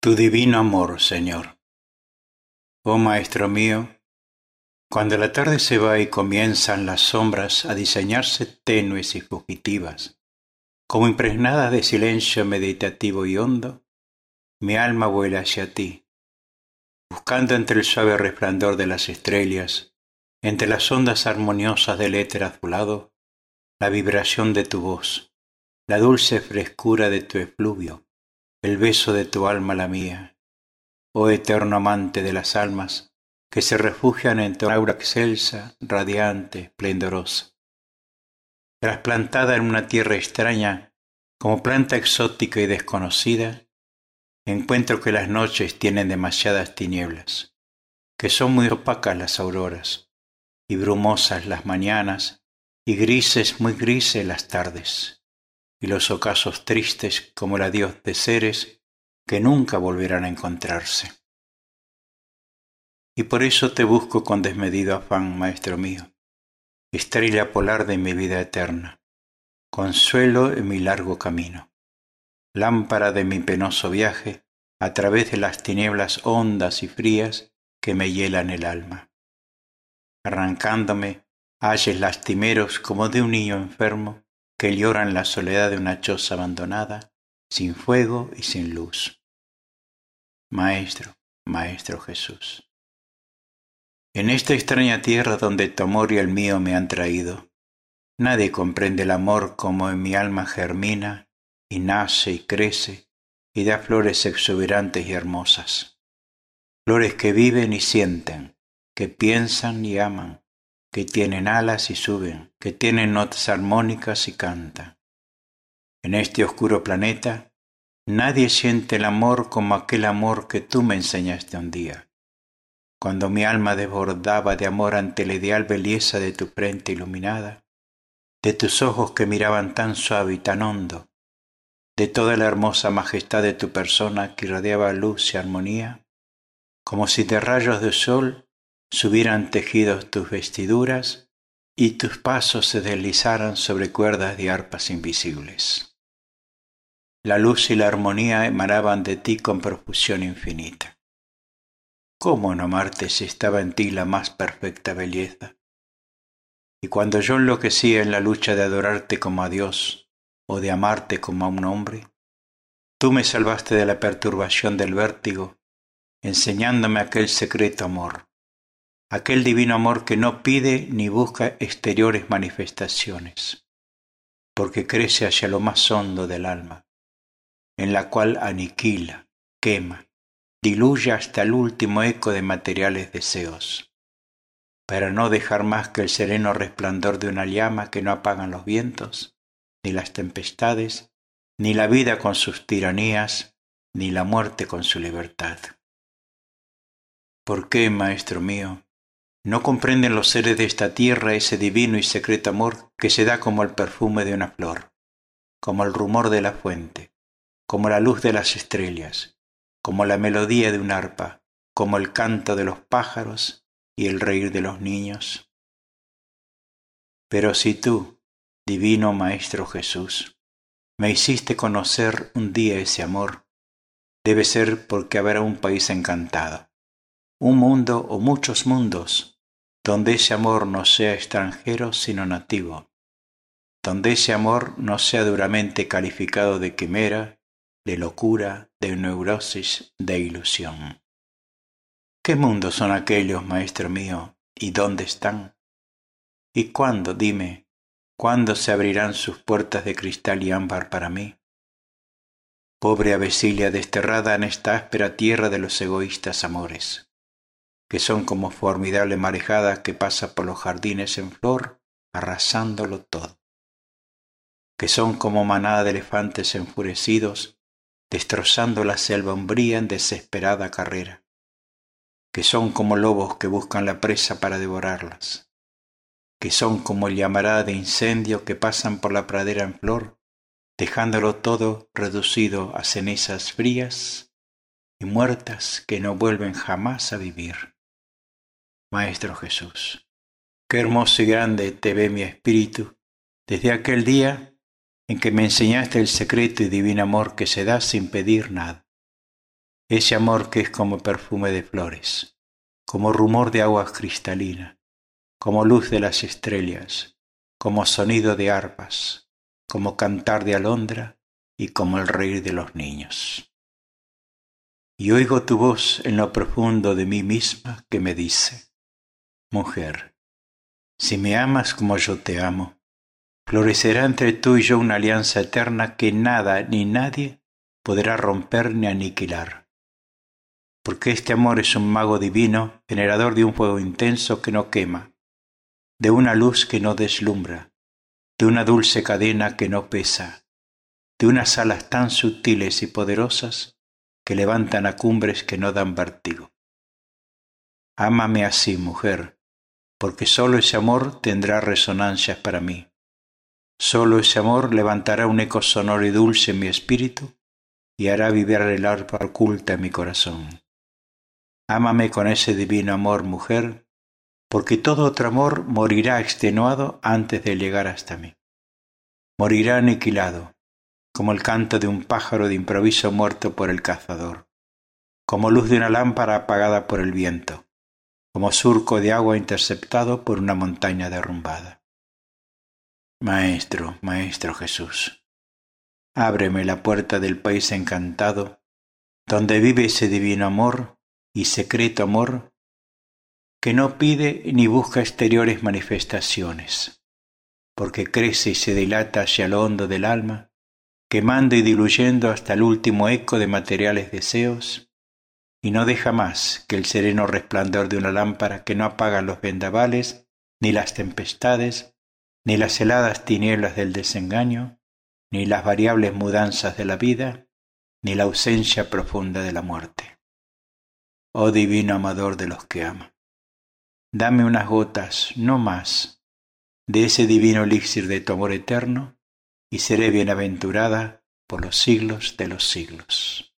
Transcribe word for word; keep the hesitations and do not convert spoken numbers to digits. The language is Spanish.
Tu divino amor, Señor. Oh Maestro mío, cuando la tarde se va y comienzan las sombras a diseñarse tenues y fugitivas, como impregnadas de silencio meditativo y hondo, mi alma vuela hacia ti, buscando entre el suave resplandor de las estrellas, entre las ondas armoniosas del éter azulado, la vibración de tu voz, la dulce frescura de tu efluvio, el beso de tu alma la mía. Oh eterno amante de las almas, que se refugian en tu aura excelsa, radiante, esplendorosa. Trasplantada en una tierra extraña, como planta exótica y desconocida, encuentro que las noches tienen demasiadas tinieblas, que son muy opacas las auroras, y brumosas las mañanas, y grises, muy grises las tardes, y los ocasos tristes como el adiós de seres que nunca volverán a encontrarse. Y por eso te busco con desmedido afán, Maestro mío, estrella polar de mi vida eterna, consuelo en mi largo camino, lámpara de mi penoso viaje a través de las tinieblas hondas y frías que me hielan el alma. Arrancándome, ayes lastimeros como de un niño enfermo que llora en la soledad de una choza abandonada, sin fuego y sin luz. Maestro, Maestro Jesús. En esta extraña tierra donde tu amor y el mío me han traído, nadie comprende el amor como en mi alma germina y nace y crece y da flores exuberantes y hermosas. Flores que viven y sienten, que piensan y aman, que tienen alas y suben, que tienen notas armónicas y cantan. En este oscuro planeta, nadie siente el amor como aquel amor que tú me enseñaste un día, cuando mi alma desbordaba de amor ante la ideal belleza de tu frente iluminada, de tus ojos que miraban tan suave y tan hondo, de toda la hermosa majestad de tu persona que irradiaba luz y armonía, como si de rayos de sol se hubieran tejido tus vestiduras y tus pasos se deslizaran sobre cuerdas de arpas invisibles. La luz y la armonía emanaban de ti con profusión infinita. ¿Cómo no amarte si estaba en ti la más perfecta belleza? Y cuando yo enloquecía en la lucha de adorarte como a Dios o de amarte como a un hombre, tú me salvaste de la perturbación del vértigo, enseñándome aquel secreto amor, aquel divino amor que no pide ni busca exteriores manifestaciones, porque crece hacia lo más hondo del alma, en la cual aniquila, quema, diluye hasta el último eco de materiales deseos, para no dejar más que el sereno resplandor de una llama que no apagan los vientos, ni las tempestades, ni la vida con sus tiranías, ni la muerte con su libertad. ¿Por qué, Maestro mío, no comprenden los seres de esta tierra ese divino y secreto amor que se da como el perfume de una flor, como el rumor de la fuente, como la luz de las estrellas, como la melodía de un arpa, como el canto de los pájaros y el reír de los niños? Pero si tú, divino Maestro Jesús, me hiciste conocer un día ese amor, debe ser porque habrá un país encantado, un mundo o muchos mundos, donde ese amor no sea extranjero sino nativo, donde ese amor no sea duramente calificado de quimera, de locura, de neurosis, de ilusión. ¿Qué mundos son aquellos, Maestro mío, y dónde están? ¿Y cuándo, dime, cuándo se abrirán sus puertas de cristal y ámbar para mí? Pobre Abesilia desterrada en esta áspera tierra de los egoístas amores, que son como formidable marejada que pasa por los jardines en flor, arrasándolo todo, que son como manada de elefantes enfurecidos, destrozando la selva umbría en desesperada carrera, que son como lobos que buscan la presa para devorarlas, que son como llamarada de incendio que pasan por la pradera en flor, dejándolo todo reducido a cenizas frías y muertas que no vuelven jamás a vivir. Maestro Jesús, qué hermoso y grande te ve mi espíritu desde aquel día en que me enseñaste el secreto y divino amor que se da sin pedir nada. ese amor que es como perfume de flores, como rumor de aguas cristalinas, como luz de las estrellas, como sonido de arpas, como cantar de alondra y como el reír de los niños. Y oigo tu voz en lo profundo de mí misma que me dice: mujer, si me amas como yo te amo, florecerá entre tú y yo una alianza eterna que nada ni nadie podrá romper ni aniquilar. Porque este amor es un mago divino, generador de un fuego intenso que no quema, de una luz que no deslumbra, de una dulce cadena que no pesa, de unas alas tan sutiles y poderosas que levantan a cumbres que no dan vértigo. Ámame así, mujer, porque sólo ese amor tendrá resonancias para mí. Sólo ese amor levantará un eco sonoro y dulce en mi espíritu y hará vibrar el arpa oculta en mi corazón. Ámame con ese divino amor, mujer, porque todo otro amor morirá extenuado antes de llegar hasta mí. Morirá aniquilado, como el canto de un pájaro de improviso muerto por el cazador, como luz de una lámpara apagada por el viento, como surco de agua interceptado por una montaña derrumbada. Maestro, Maestro Jesús, ábreme la puerta del país encantado, donde vive ese divino amor y secreto amor que no pide ni busca exteriores manifestaciones, porque crece y se dilata hacia lo hondo del alma, quemando y diluyendo hasta el último eco de materiales deseos, y no deja más que el sereno resplandor de una lámpara que no apaga los vendavales, ni las tempestades, ni las heladas tinieblas del desengaño, ni las variables mudanzas de la vida, ni la ausencia profunda de la muerte. Oh divino amador de los que ama, dame unas gotas, no más, de ese divino elixir de tu amor eterno, y seré bienaventurada por los siglos de los siglos.